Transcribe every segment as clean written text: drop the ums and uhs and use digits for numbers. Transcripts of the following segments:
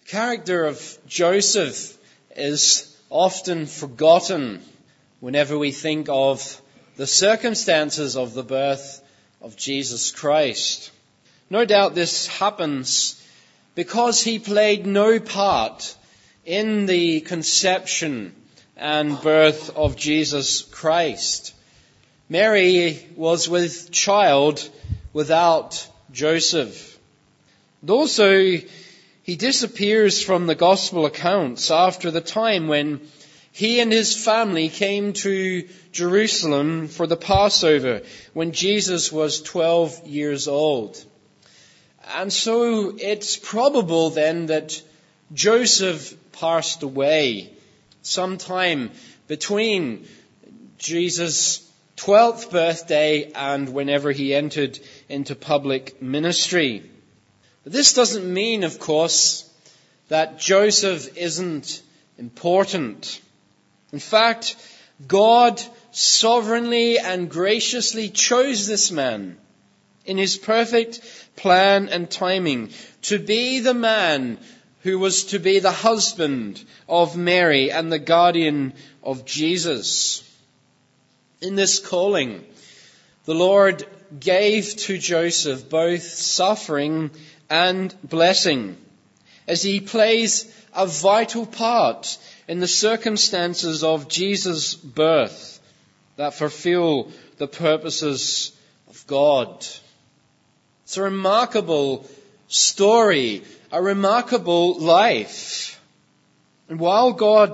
character of Joseph is often forgotten whenever we think of the circumstances of the birth of Jesus Christ. No doubt this happens because he played no part in the conception and birth of Jesus Christ. Mary was with child without Joseph. And also, he disappears from the gospel accounts after the time when he and his family came to Jerusalem for the Passover, when Jesus was 12 years old. And so it's probable then that Joseph passed away sometime between Jesus' 12th birthday and whenever he entered into public ministry. But this doesn't mean, of course, that Joseph isn't important. In fact, God sovereignly and graciously chose this man in his perfect plan and timing to be the man who was to be the husband of Mary and the guardian of Jesus. In this calling, the Lord gave to Joseph both suffering and blessing, as he plays a vital part in the circumstances of Jesus' birth that fulfill the purposes of God. It's a remarkable story, a remarkable life. And while God,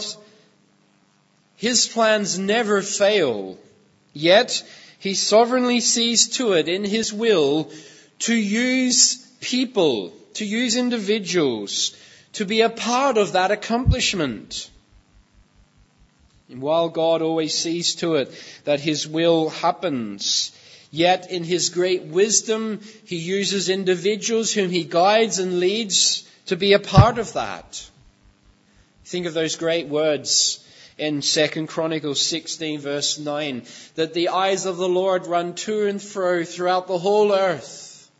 his plans never fail, yet he sovereignly sees to it in his will to use people, to use individuals, to be a part of that accomplishment. And while God always sees to it that his will happens, yet in his great wisdom, he uses individuals whom he guides and leads to be a part of that. Think of those great words in 2 Chronicles 16 verse 9, that the eyes of the Lord run to and fro throughout the whole earth,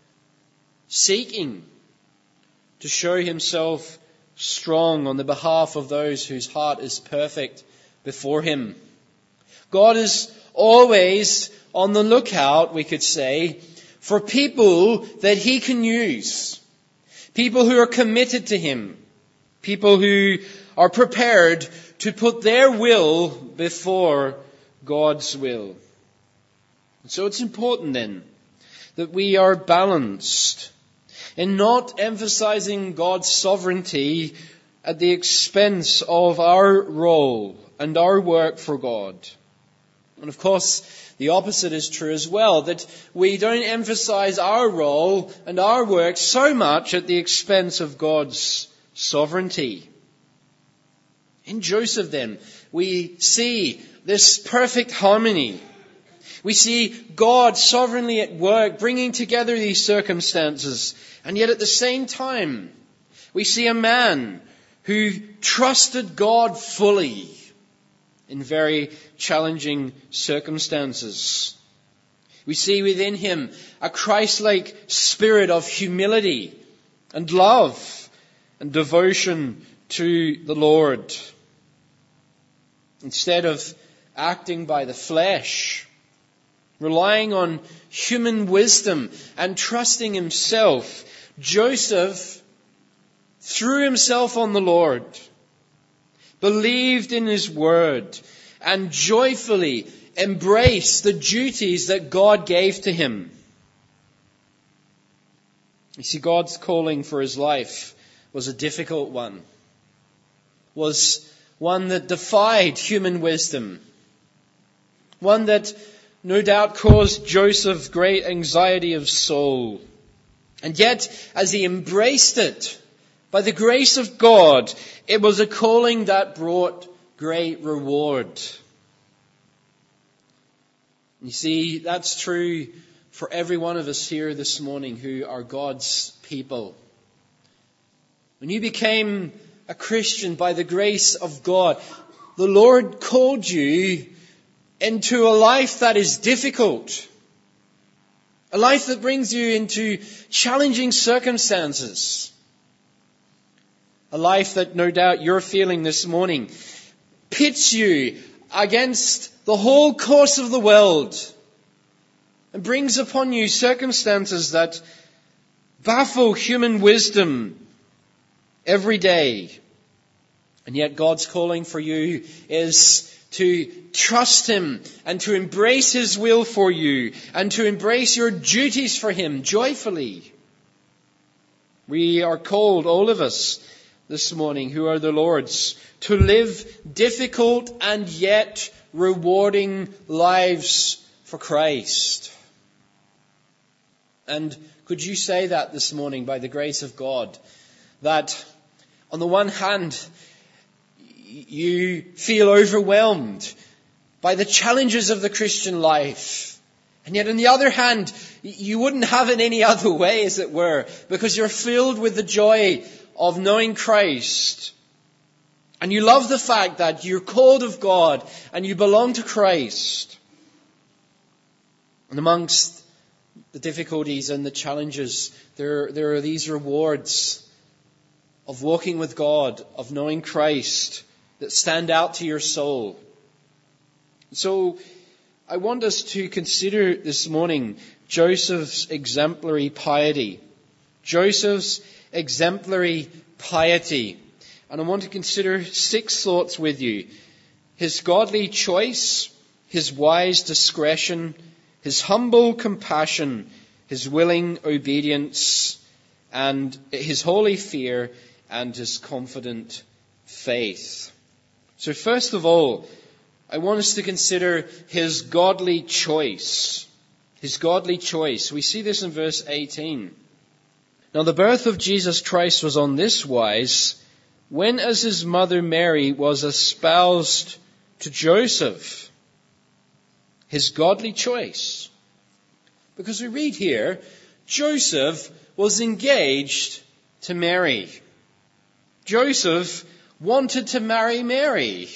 seeking to show himself strong on the behalf of those whose heart is perfect before him. God is always on the lookout, we could say, for people that he can use. People who are committed to him. People who are prepared to put their will before God's will. And so it's important then that we are balanced in not emphasizing God's sovereignty at the expense of our role and our work for God. And of course, the opposite is true as well, that we don't emphasize our role and our work so much at the expense of God's sovereignty. In Joseph then, we see this perfect harmony. We see God sovereignly at work, bringing together these circumstances. And yet at the same time, we see a man who trusted God fully in very challenging circumstances. We see within him a Christ-like spirit of humility and love and devotion to the Lord. Instead of acting by the flesh, relying on human wisdom and trusting himself, Joseph threw himself on the Lord, believed in his word, and joyfully embraced the duties that God gave to him. You see, God's calling for his life was a difficult one, was one that defied human wisdom, one that no doubt caused Joseph great anxiety of soul. And yet, as he embraced it, by the grace of God, it was a calling that brought great reward. You see, that's true for every one of us here this morning who are God's people. When you became a Christian by the grace of God, the Lord called you into a life that is difficult. A life that brings you into challenging circumstances. A a life that no doubt you're feeling this morning, pits you against the whole course of the world and brings upon you circumstances that baffle human wisdom every day. And yet God's calling for you is to trust Him and to embrace His will for you and to embrace your duties for Him joyfully. We are called, all of us this morning who are the Lord's, to live difficult and yet rewarding lives for Christ. And could you say that this morning by the grace of God, that on the one hand, you feel overwhelmed by the challenges of the Christian life. And yet on the other hand, you wouldn't have it any other way, as it were, because you're filled with the joy of knowing Christ. And you love the fact that you're called of God and you belong to Christ. And amongst the difficulties and the challenges, there are these rewards of walking with God, of knowing Christ, that stand out to your soul. So I want us to consider this morning Joseph's exemplary piety. Joseph's exemplary piety. And I want to consider 6 thoughts with you. His godly choice, his wise discretion, his humble compassion, his willing obedience, and his holy fear, and his confident faith. So first of all, I want us to consider his godly choice. His godly choice. We see this in verse 18. Now the birth of Jesus Christ was on this wise, when as his mother Mary was espoused to Joseph. His godly choice. Because we read here, Joseph was engaged to Mary. Joseph wanted to marry Mary.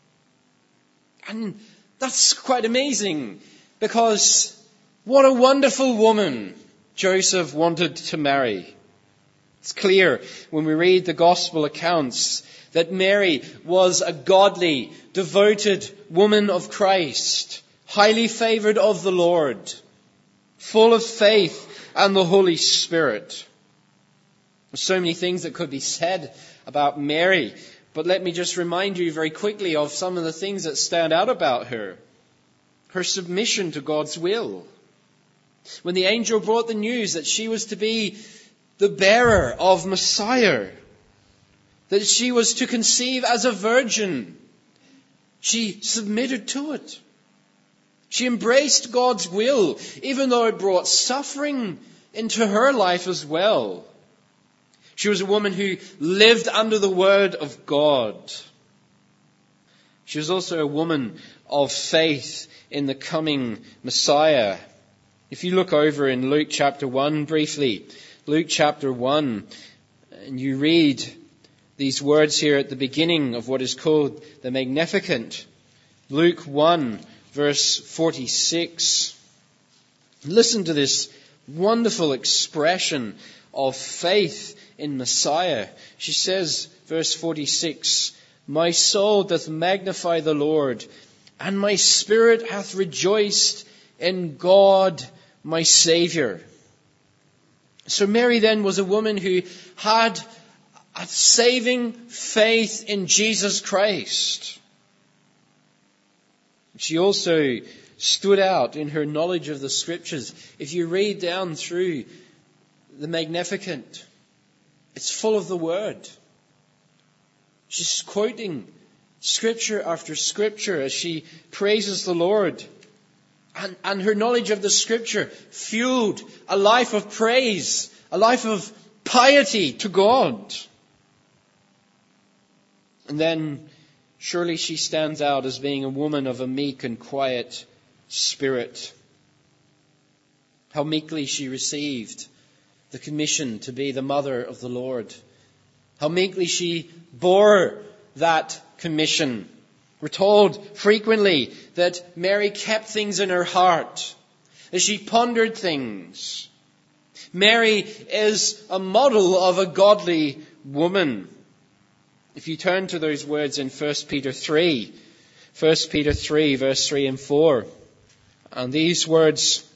And that's quite amazing, because what a wonderful woman Joseph wanted to marry. It's clear when we read the gospel accounts that Mary was a godly, devoted woman of Christ, highly favored of the Lord, full of faith and the Holy Spirit. There's so many things that could be said about Mary, but let me just remind you very quickly of some of the things that stand out about her. Her submission to God's will. When the angel brought the news that she was to be the bearer of Messiah, that she was to conceive as a virgin, she submitted to it. She embraced God's will, even though it brought suffering into her life as well. She was a woman who lived under the word of God. She was also a woman of faith in the coming Messiah. If you look over in Luke chapter 1 briefly, Luke chapter 1, and you read these words here at the beginning of what is called the Magnificat. Luke 1, verse 46. Listen to this wonderful expression of faith in Messiah. She says, verse 46, "My soul doth magnify the Lord, and my spirit hath rejoiced in God my Saviour." So Mary then was a woman who had a saving faith in Jesus Christ. She also stood out in her knowledge of the Scriptures. If you read down through the Magnificat, it's full of the Word. She's quoting Scripture after Scripture as she praises the Lord. And her knowledge of the Scripture fueled a life of praise, a life of piety to God. And then surely she stands out as being a woman of a meek and quiet spirit. How meekly she received the commission to be the mother of the Lord. How meekly she bore that commission. We're told frequently that Mary kept things in her heart, that she pondered things. Mary is a model of a godly woman. If you turn to those words in 1 Peter 3, 1 Peter 3, verse 3 and 4, and these words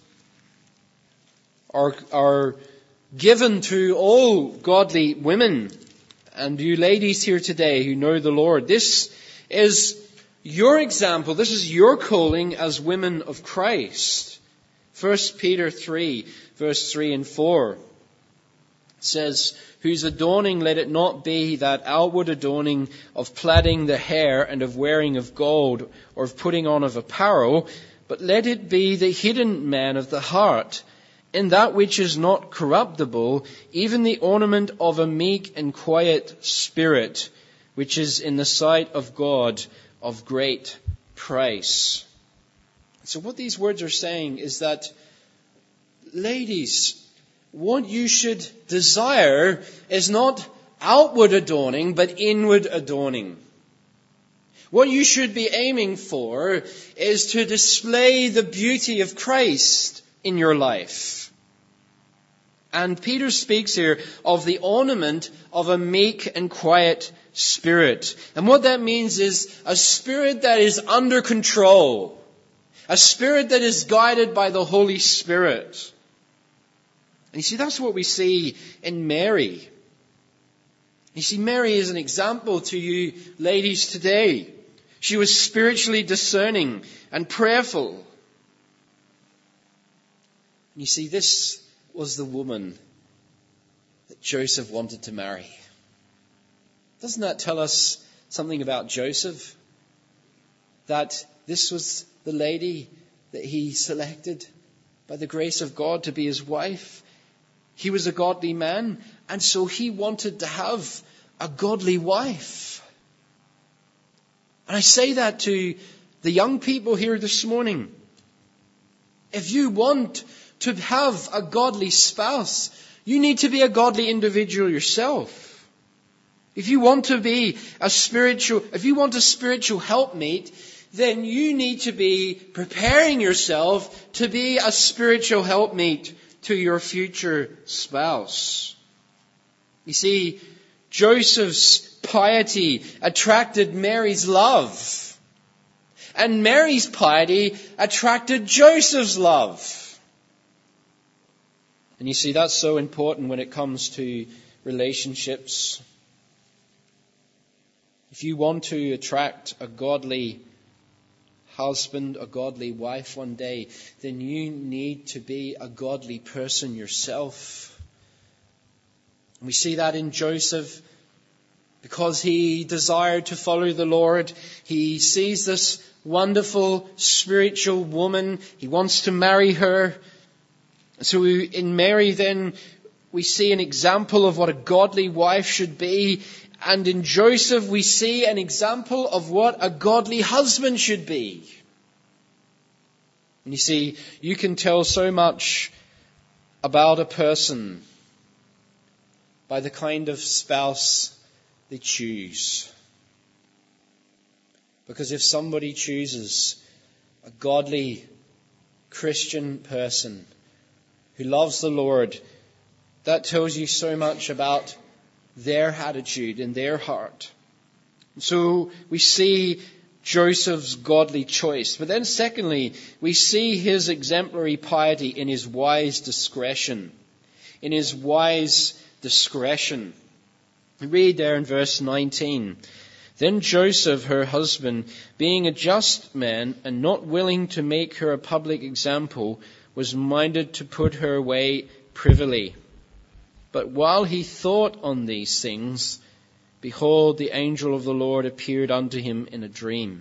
are given to all godly women and you ladies here today who know the Lord. This is your example. This is your calling as women of Christ. 1 Peter 3, verse 3 and 4 says, whose adorning let it not be that outward adorning of plaiting the hair and of wearing of gold or of putting on of apparel, but let it be the hidden man of the heart, in that which is not corruptible, even the ornament of a meek and quiet spirit, which is in the sight of God of great price. So what these words are saying is that, ladies, what you should desire is not outward adorning, but inward adorning. What you should be aiming for is to display the beauty of Christ in your life. And Peter speaks here of the ornament of a meek and quiet spirit. And what that means is a spirit that is under control. A spirit that is guided by the Holy Spirit. And you see, that's what we see in Mary. You see, Mary is an example to you ladies today. She was spiritually discerning and prayerful. You see, this was the woman that Joseph wanted to marry. Doesn't that tell us something about Joseph? That this was the lady that he selected by the grace of God to be his wife. He was a godly man, and so he wanted to have a godly wife. And I say that to the young people here this morning. If you want to have a godly spouse, you need to be a godly individual yourself. If you want a spiritual helpmate, then you need to be preparing yourself to be a spiritual helpmate to your future spouse. You see, Joseph's piety attracted Mary's love. And Mary's piety attracted Joseph's love. And you see, that's so important when it comes to relationships. If you want to attract a godly husband, a godly wife one day, then you need to be a godly person yourself. And we see that in Joseph. Because he desired to follow the Lord, he sees this wonderful spiritual woman. He wants to marry her. So in Mary then, we see an example of what a godly wife should be. And in Joseph, we see an example of what a godly husband should be. And you see, you can tell so much about a person by the kind of spouse they choose. Because if somebody chooses a godly Christian person who loves the Lord, that tells you so much about their attitude and their heart. So we see Joseph's godly choice. But then secondly, we see his exemplary piety in his wise discretion. In his wise discretion. We read there in verse 19. Then Joseph, her husband, being a just man and not willing to make her a public example, was minded to put her away privily. But while he thought on these things, behold, the angel of the Lord appeared unto him in a dream.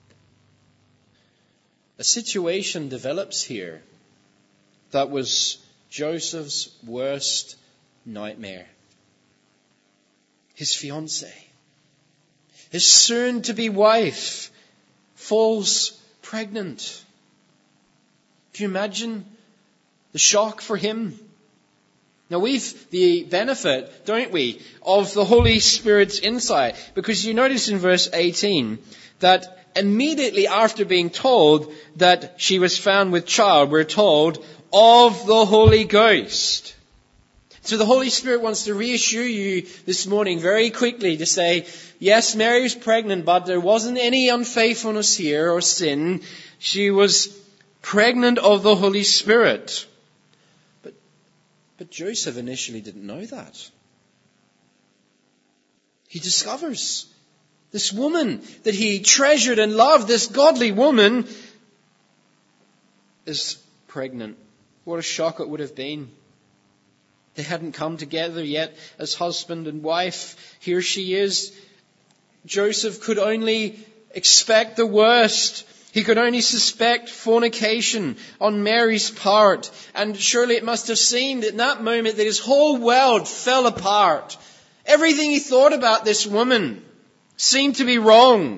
A situation develops here that was Joseph's worst nightmare. His fiancée, his soon-to-be wife, falls pregnant. Can you imagine the shock for him? Now we've the benefit, don't we, of the Holy Spirit's insight. Because you notice in verse 18 that immediately after being told that she was found with child, we're told of the Holy Ghost. So the Holy Spirit wants to reassure you this morning very quickly to say, yes, Mary was pregnant, but there wasn't any unfaithfulness here or sin. She was pregnant of the Holy Spirit. But Joseph initially didn't know that. He discovers this woman that he treasured and loved, this godly woman, is pregnant. What a shock it would have been. They hadn't come together yet as husband and wife. Here she is. Joseph could only expect the worst. He could only suspect fornication on Mary's part. And surely it must have seemed in that moment that his whole world fell apart. Everything he thought about this woman seemed to be wrong.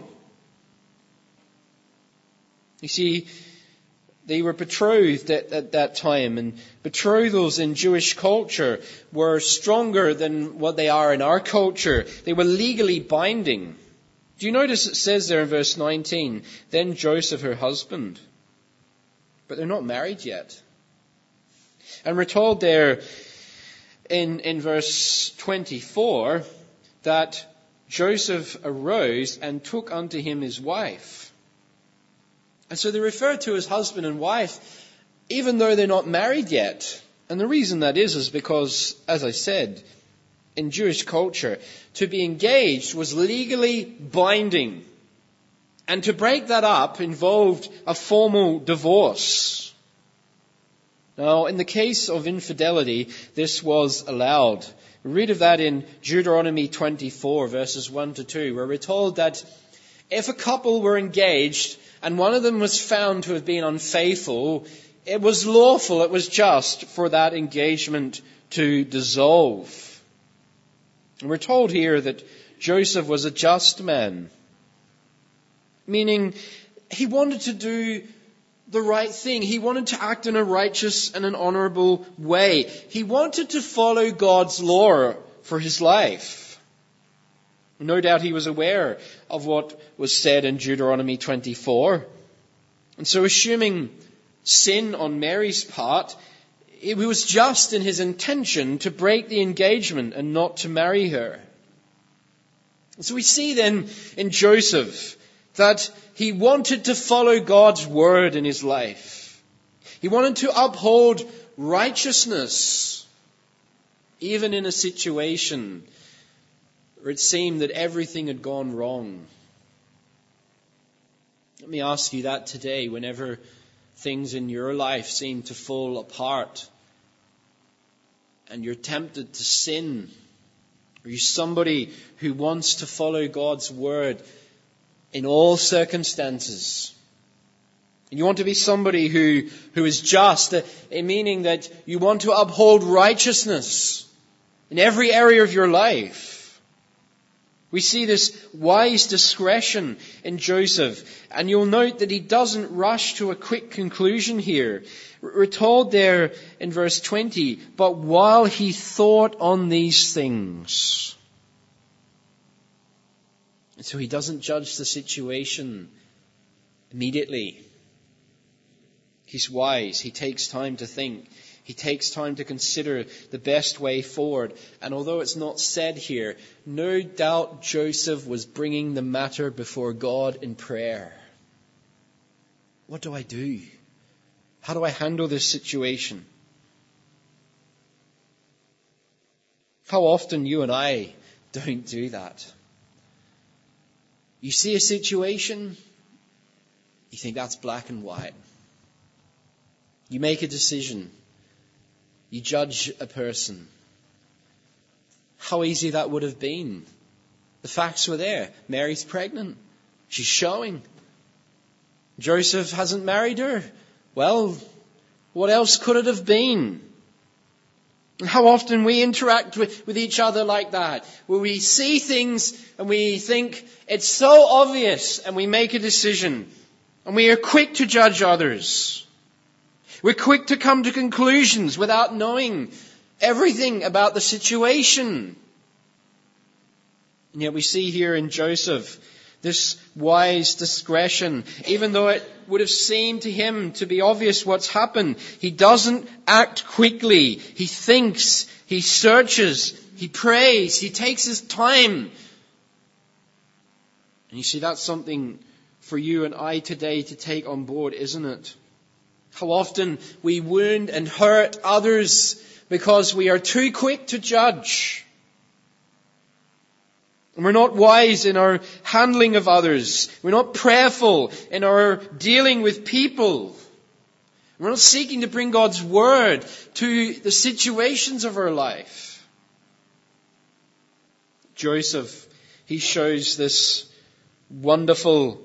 You see, they were betrothed at that time, and betrothals in Jewish culture were stronger than what they are in our culture. They were legally binding. Do you notice it says there in verse 19, then Joseph, her husband. But they're not married yet. And we're told there in verse 24 that Joseph arose and took unto him his wife. And so they're referred to as husband and wife, even though they're not married yet. And the reason that is because, as I said, in Jewish culture, to be engaged was legally binding. And to break that up involved a formal divorce. Now, in the case of infidelity, this was allowed. We read of that in Deuteronomy 24, verses 1 to 2, where we're told that if a couple were engaged and one of them was found to have been unfaithful, it was lawful, it was just for that engagement to dissolve. And we're told here that Joseph was a just man, meaning he wanted to do the right thing. He wanted to act in a righteous and an honourable way. He wanted to follow God's law for his life. No doubt he was aware of what was said in Deuteronomy 24. And so assuming sin on Mary's part, he was just in his intention to break the engagement and not to marry her. And so we see then in Joseph that he wanted to follow God's word in his life. He wanted to uphold righteousness, even in a situation where it seemed that everything had gone wrong. Let me ask you that today, whenever things in your life seem to fall apart and you're tempted to sin. Are you somebody who wants to follow God's word in all circumstances? And you want to be somebody who is just, meaning that you want to uphold righteousness in every area of your life. We see this wise discretion in Joseph, and you'll note that he doesn't rush to a quick conclusion here. We're told there in verse 20, but while he thought on these things. And so he doesn't judge the situation immediately. He's wise. He takes time to think. He takes time to consider the best way forward. And although it's not said here, no doubt Joseph was bringing the matter before God in prayer. What do I do? How do I handle this situation? How often you and I don't do that. You see a situation, you think that's black and white. You make a decision. You judge a person. How easy that would have been. The facts were there. Mary's pregnant. She's showing. Joseph hasn't married her. Well, what else could it have been? And how often we interact with each other like that, where we see things and we think it's so obvious and we make a decision and we are quick to judge others. We're quick to come to conclusions without knowing everything about the situation. And yet we see here in Joseph this wise discretion. Even though it would have seemed to him to be obvious what's happened, he doesn't act quickly. He thinks, He searches, he prays, he takes his time. And you see, that's something for you and I today to take on board, isn't it? How often we wound and hurt others because we are too quick to judge. And we're not wise in our handling of others. We're not prayerful in our dealing with people. We're not seeking to bring God's word to the situations of our life. Joseph, he shows this wonderful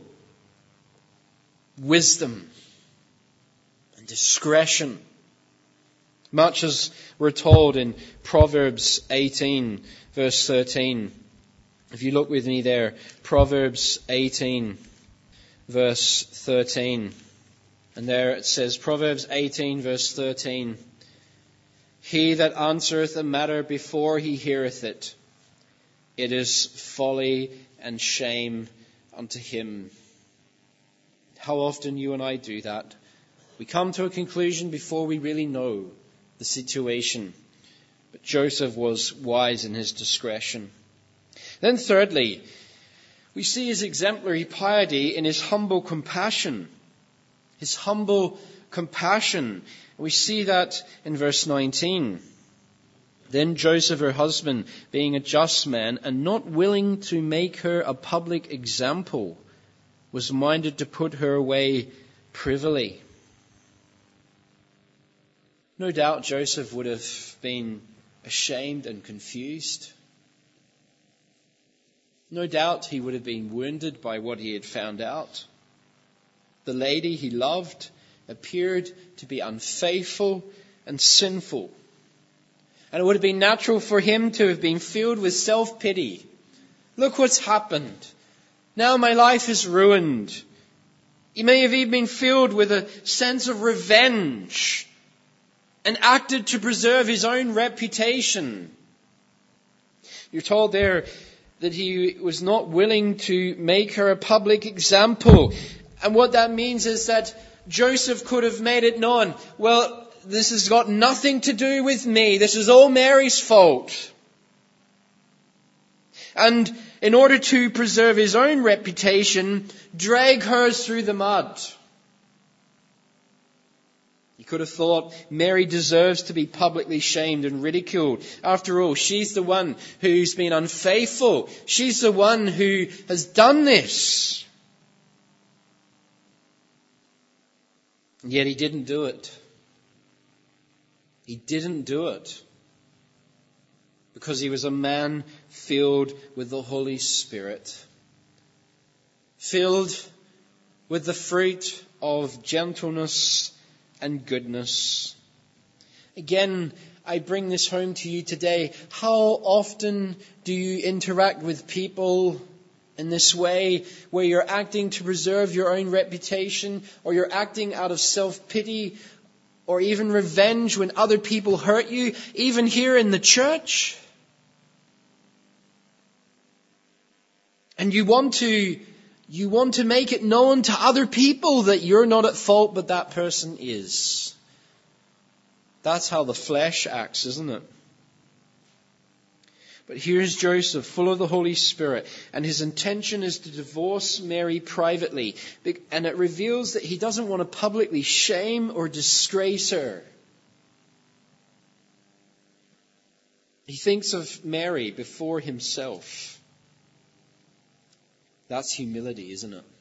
wisdom and discretion, much as we're told in Proverbs 18, verse 13. If you look with me there, Proverbs 18, verse 13. And there it says, Proverbs 18, verse 13, he that answereth a matter before he heareth it, it is folly and shame unto him. How often you and I do that. We come to a conclusion before we really know the situation. But Joseph was wise in his discretion. Then thirdly, we see his exemplary piety in his humble compassion. His humble compassion. We see that in verse 19. Then Joseph, her husband, being a just man and not willing to make her a public example, was minded to put her away privily. No doubt Joseph would have been ashamed and confused. No doubt he would have been wounded by what he had found out. The lady he loved appeared to be unfaithful and sinful. And it would have been natural for him to have been filled with self-pity. Look what's happened. Now my life is ruined. He may have even been filled with a sense of revenge and acted to preserve his own reputation. You're told there that he was not willing to make her a public example. And what that means is that Joseph could have made it known, well, this has got nothing to do with me. This is all Mary's fault. And in order to preserve his own reputation, drag hers through the mud. He could have thought Mary deserves to be publicly shamed and ridiculed. After all, she's the one who's been unfaithful. She's the one who has done this. And yet he didn't do it. He didn't do it because he was a man filled with the Holy Spirit, filled with the fruit of gentleness and goodness. Again, I bring this home to you today. How often do you interact with people in this way, where you're acting to preserve your own reputation, or you're acting out of self-pity, or even revenge when other people hurt you, even here in the church? And you want to make it known to other people that you're not at fault, but that person is. That's how the flesh acts, isn't it? But here's Joseph, full of the Holy Spirit, and his intention is to divorce Mary privately. And it reveals that he doesn't want to publicly shame or disgrace her. He thinks of Mary before himself. That's humility, isn't it?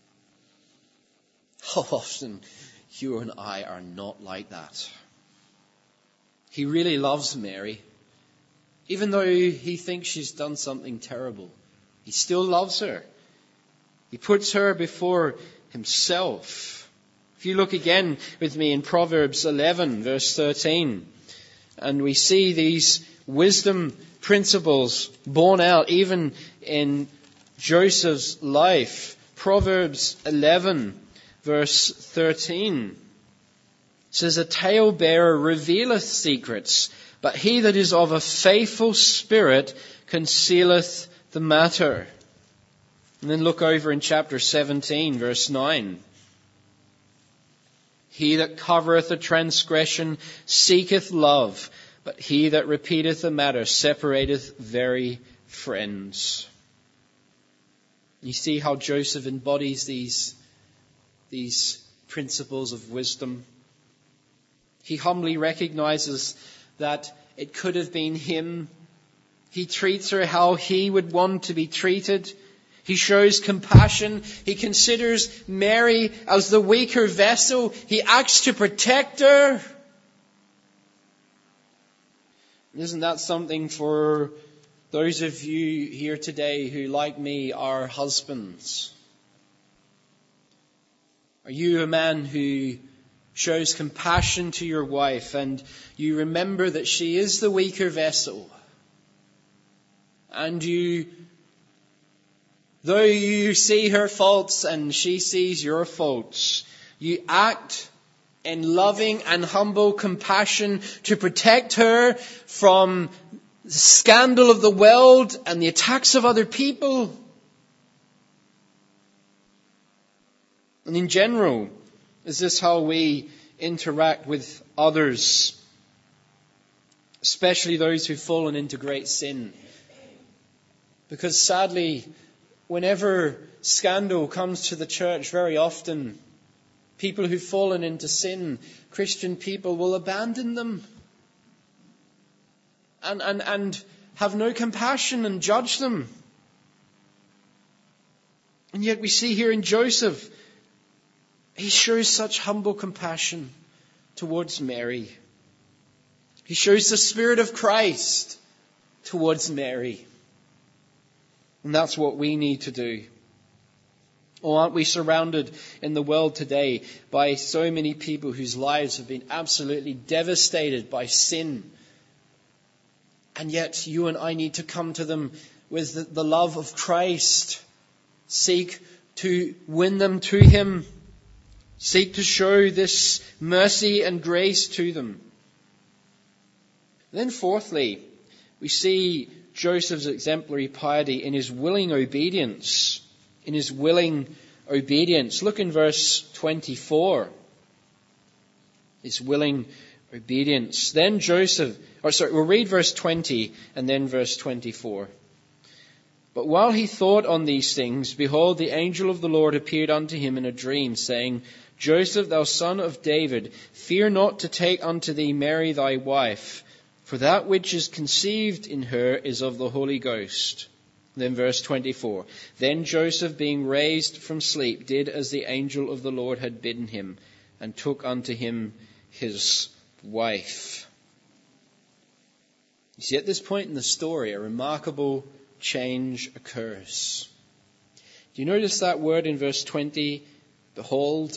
How often you and I are not like that. He really loves Mary. Even though he thinks she's done something terrible, he still loves her. He puts her before himself. If you look again with me in Proverbs 11, verse 13, and we see these wisdom principles borne out even in Joseph's life. Proverbs 11, verse 13 says, a talebearer revealeth secrets, but he that is of a faithful spirit concealeth the matter. And then look over in chapter 17, verse 9. He that covereth a transgression seeketh love, But he that repeateth a matter separateth very friends. You see how Joseph embodies these principles of wisdom. He humbly recognizes that it could have been him. He treats her how he would want to be treated. He shows compassion. He considers Mary as the weaker vessel. He acts to protect her. Isn't that something for those of you here today who, like me, are husbands? Are you a man who shows compassion to your wife and you remember that she is the weaker vessel? And though you see her faults and she sees your faults, you act in loving and humble compassion to protect her from the scandal of the world and the attacks of other people. And in general, is this how we interact with others, especially those who've fallen into great sin? Because sadly, whenever scandal comes to the church, very often people who've fallen into sin, Christian people, will abandon them and have no compassion and judge them. And yet we see here in Joseph, he shows such humble compassion towards Mary. He shows the Spirit of Christ towards Mary. And that's what we need to do. Or aren't we surrounded in the world today by so many people whose lives have been absolutely devastated by sin? And yet you and I need to come to them with the love of Christ. Seek to win them to Him. Seek to show this mercy and grace to them. Then fourthly, we see Joseph's exemplary piety in his willing obedience. In his willing obedience. Look in verse 24. His willing obedience. Then we'll read verse 20 and then verse 24. But while he thought on these things, behold, the angel of the Lord appeared unto him in a dream, saying, Joseph, thou son of David, fear not to take unto thee Mary thy wife, for that which is conceived in her is of the Holy Ghost. Then verse 24. Then Joseph, being raised from sleep, did as the angel of the Lord had bidden him, and took unto him his wife. You see, at this point in the story, a remarkable change occurs. Do you notice that word in verse 20? Behold.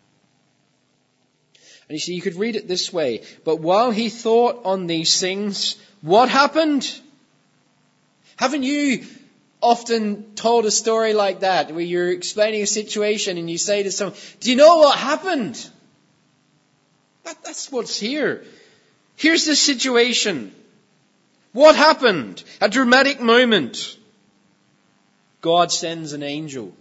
And you see, you could read it this way. But while he thought on these things, what happened? Haven't you often told a story like that, where you're explaining a situation and you say to someone, do you know what happened? That's what's here. Here's the situation. What happened? A dramatic moment. God sends an angel.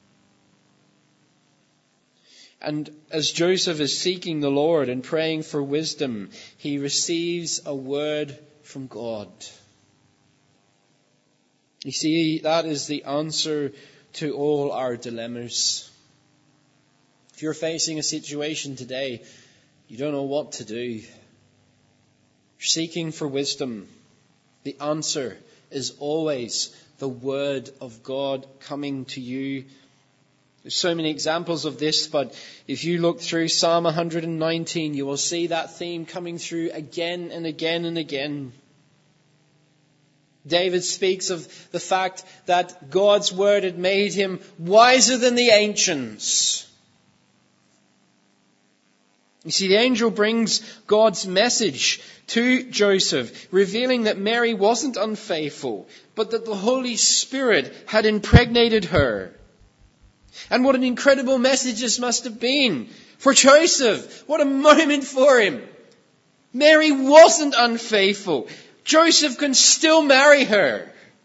And as Joseph is seeking the Lord and praying for wisdom, he receives a word from God. You see, that is the answer to all our dilemmas. If you're facing a situation today, you don't know what to do, you're seeking for wisdom, the answer is always the word of God coming to you. There's so many examples of this, but if you look through Psalm 119, you will see that theme coming through again and again and again. David speaks of the fact that God's word had made him wiser than the ancients. You see, the angel brings God's message to Joseph, revealing that Mary wasn't unfaithful, but that the Holy Spirit had impregnated her. And what an incredible message this must have been for Joseph. What a moment for him. Mary wasn't unfaithful. Joseph can still marry her.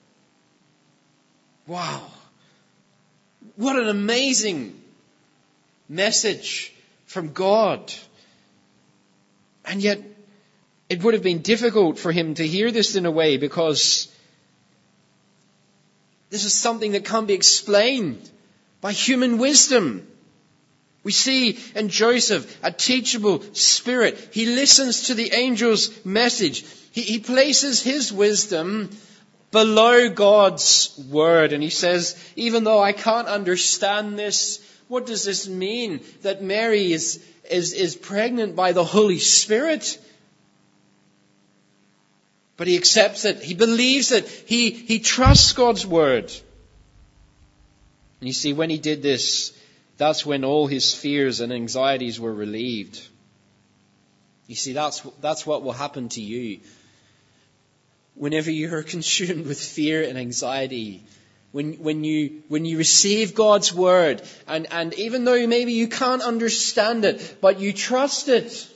Wow. What an amazing message from God. And yet, It would have been difficult for him to hear this in a way, because this is something that can't be explained by human wisdom. We see in Joseph a teachable spirit. He listens to the angel's message. He places his wisdom below God's word. And he says, even though I can't understand this, what does this mean that Mary is pregnant by the Holy Spirit? But he accepts it. He believes it. He trusts God's word. And you see, when he did this, that's when all his fears and anxieties were relieved. You see, that's what will happen to you. Whenever you're consumed with fear and anxiety, when you receive God's word, and even though maybe you can't understand it, but you trust it,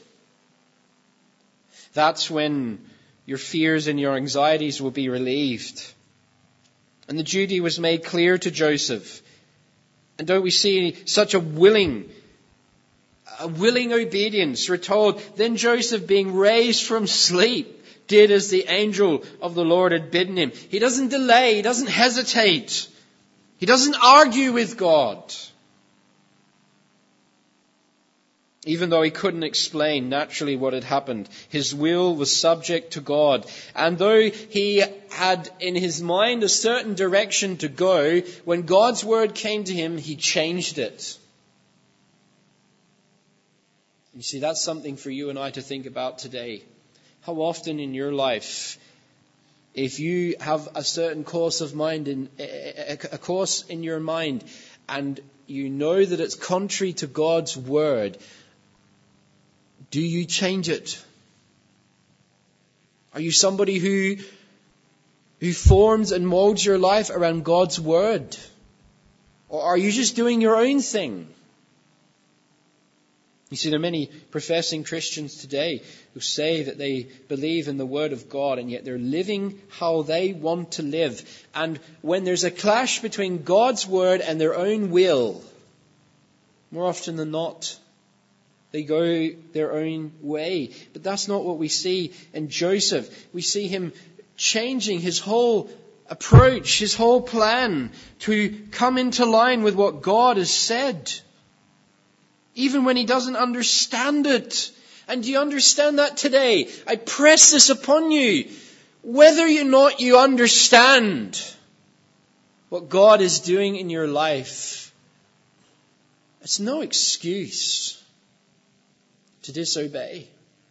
that's when your fears and your anxieties will be relieved. And the duty was made clear to Joseph. And don't we see such a willing obedience? We're told, then Joseph, being raised from sleep, did as the angel of the Lord had bidden him. He doesn't delay. He doesn't hesitate. He doesn't argue with God. Even though he couldn't explain naturally what had happened, his will was subject to God. And though he had in his mind a certain direction to go, when God's word came to him, he changed it. You see, that's something for you and I to think about today. How often in your life, if you have a certain course of mind, a course in your mind, and you know that it's contrary to God's word, do you change it? Are you somebody who forms and molds your life around God's word? Or are you just doing your own thing? You see, there are many professing Christians today who say that they believe in the word of God, and yet they're living how they want to live. And when there's a clash between God's word and their own will, more often than not, they go their own way. But that's not what we see in Joseph. We see him changing his whole approach, his whole plan to come into line with what God has said. Even when he doesn't understand it. And do you understand that today? I press this upon you. Whether or not you understand what God is doing in your life, it's no excuse to disobey.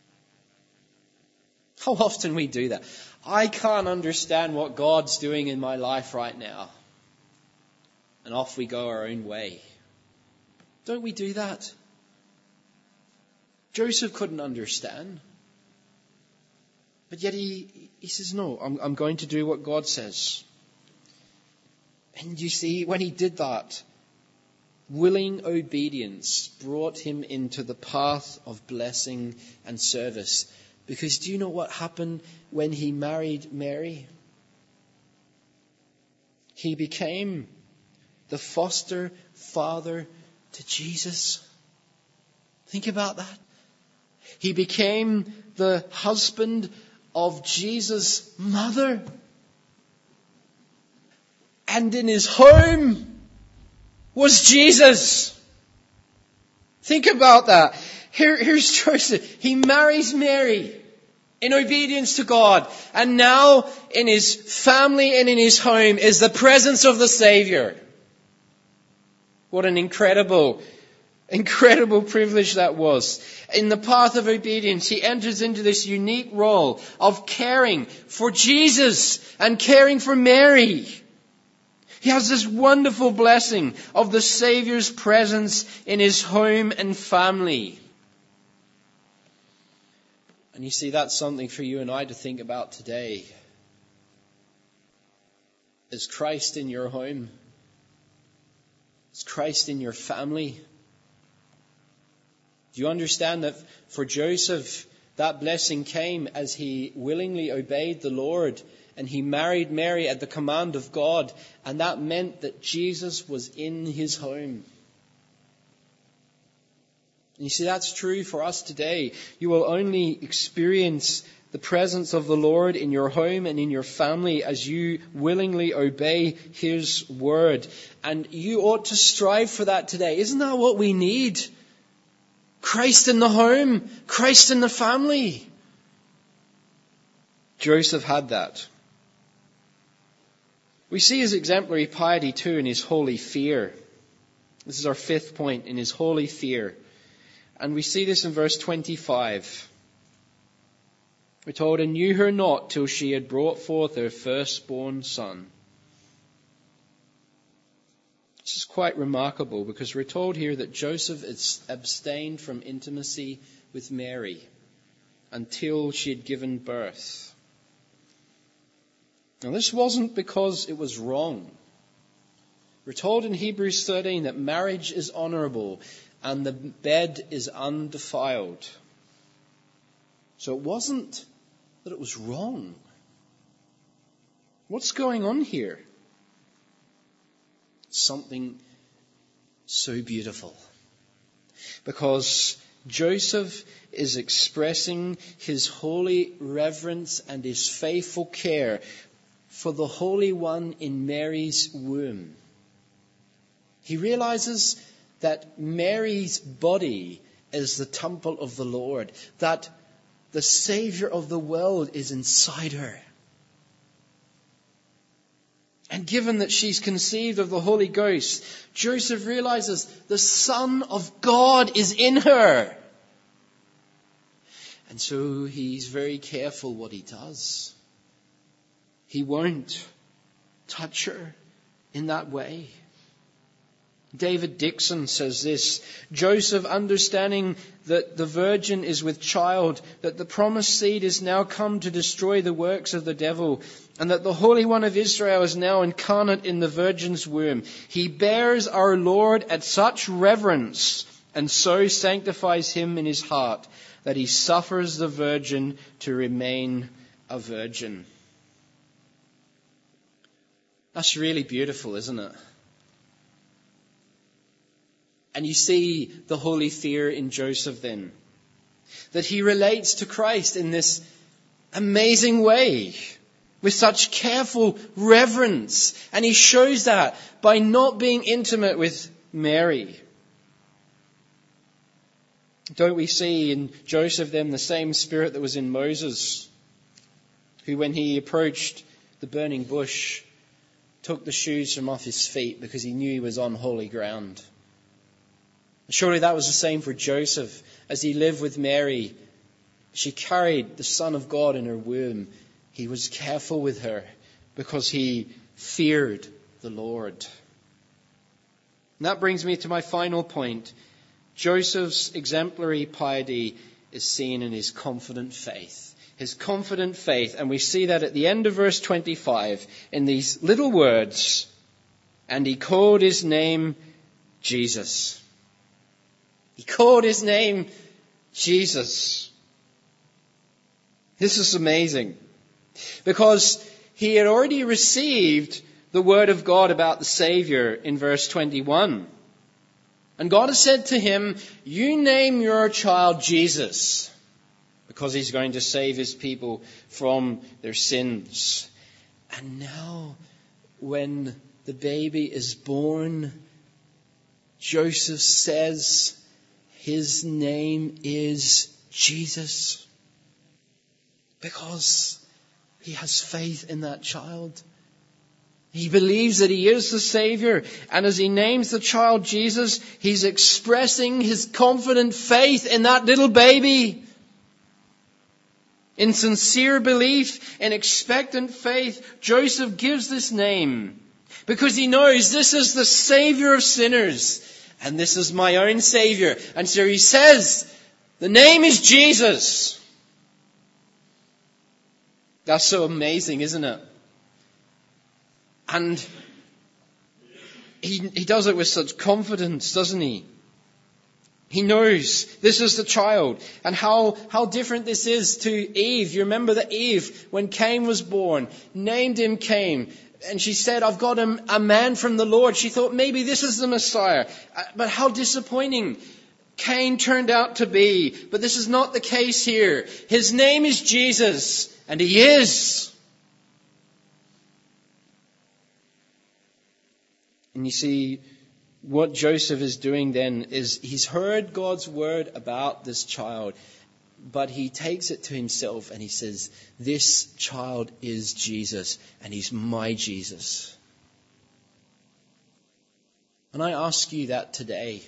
How often we do that. I can't understand what God's doing in my life right now. And off we go our own way. Don't we do that? Joseph couldn't understand. But yet he says, no, I'm going to do what God says. And you see, when he did that, willing obedience brought him into the path of blessing and service. Because do you know what happened when he married Mary? He became the foster father to Jesus. Think about that. He became the husband of Jesus' mother. And in his home was Jesus. Think about that. Here's Joseph. He marries Mary in obedience to God. And now in his family and in his home is the presence of the Savior. What an incredible privilege that was. In the path of obedience, he enters into this unique role of caring for Jesus and caring for Mary. He has this wonderful blessing of the Savior's presence in his home and family. And you see, that's something for you and I to think about today. Is Christ in your home? Is Christ in your family? Do you understand that for Joseph, that blessing came as he willingly obeyed the Lord and he married Mary at the command of God, and that meant that Jesus was in his home. And you see, that's true for us today. You will only experience the presence of the Lord in your home and in your family as you willingly obey His word. And you ought to strive for that today. Isn't that what we need? Christ in the home, Christ in the family. Joseph had that. We see his exemplary piety too in his holy fear. This is our fifth point, in his holy fear. And we see this in verse 25. We're told, and knew her not till she had brought forth her firstborn son. This is quite remarkable because we're told here that Joseph is abstained from intimacy with Mary until she had given birth. Now this wasn't because it was wrong. We're told in Hebrews 13 that marriage is honourable and the bed is undefiled. So it wasn't that it was wrong. What's going on here? Something so beautiful. Because Joseph is expressing his holy reverence and his faithful care for the Holy One in Mary's womb. He realizes that Mary's body is the temple of the Lord, that the Savior of the world is inside her. And given that she's conceived of the Holy Ghost, Joseph realizes the Son of God is in her. And so he's very careful what he does. He won't touch her in that way. David Dixon says this: Joseph, understanding that the virgin is with child, that the promised seed is now come to destroy the works of the devil, and that the Holy One of Israel is now incarnate in the virgin's womb, he bears our Lord at such reverence and so sanctifies him in his heart that he suffers the virgin to remain a virgin. That's really beautiful, isn't it? And you see the holy fear in Joseph then. That he relates to Christ in this amazing way. With such careful reverence. And he shows that by not being intimate with Mary. Don't we see in Joseph then the same spirit that was in Moses? Who when he approached the burning bush, took the shoes from off his feet because he knew he was on holy ground. Surely that was the same for Joseph. As he lived with Mary, she carried the Son of God in her womb. He was careful with her because he feared the Lord. And that brings me to my final point. Joseph's exemplary piety is seen in his confident faith. His confident faith. And we see that at the end of verse 25 in these little words. And he called his name Jesus. He called his name Jesus. This is amazing. Because he had already received the word of God about the Savior in verse 21. And God has said to him, you name your child Jesus, because he's going to save his people from their sins. And now, when the baby is born, Joseph says, his name is Jesus. Because he has faith in that child. He believes that he is the Savior. And as he names the child Jesus, he's expressing his confident faith in that little baby. In sincere belief, in expectant faith, Joseph gives this name. Because he knows this is the Savior of sinners. And this is my own Savior. And so he says, the name is Jesus. That's so amazing, isn't it? And he does it with such confidence, doesn't he? He knows this is the child. And how different this is to Eve. You remember that Eve, when Cain was born, named him Cain. And she said, I've got a man from the Lord. She thought maybe this is the Messiah. But how disappointing. Cain turned out to be. But this is not the case here. His name is Jesus, and he is. And you see, what Joseph is doing then is he's heard God's word about this child, but he takes it to himself and he says, this child is Jesus, and he's my Jesus. And I ask you that today.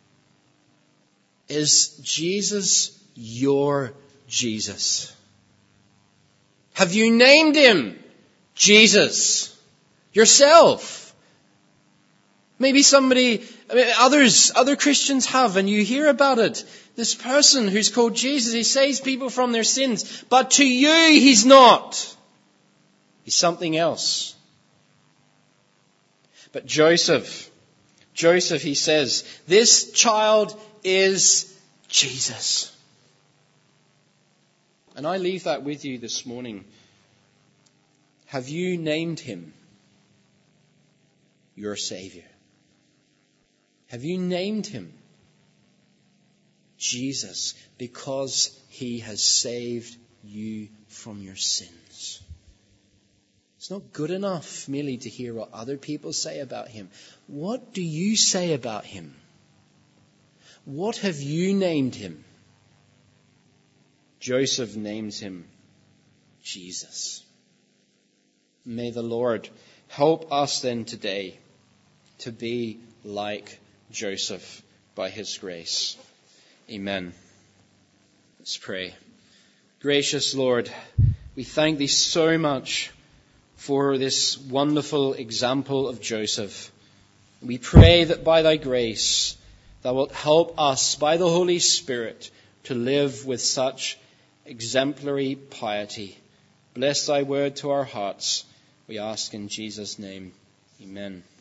Is Jesus your Jesus? Have you named him Jesus yourself? Maybe other Christians have, and you hear about it. This person who's called Jesus, he saves people from their sins. But to you, he's not. He's something else. But Joseph, he says, this child is Jesus. And I leave that with you this morning. Have you named him your Savior? Have you named him Jesus because he has saved you from your sins? It's not good enough merely to hear what other people say about him. What do you say about him? What have you named him? Joseph names him Jesus. May the Lord help us then today to be like Joseph by his grace. Amen. Let's pray. Gracious Lord, we thank thee so much for this wonderful example of Joseph. We pray that by thy grace thou wilt help us by the Holy Spirit to live with such exemplary piety. Bless thy word to our hearts, we ask in Jesus' name. Amen.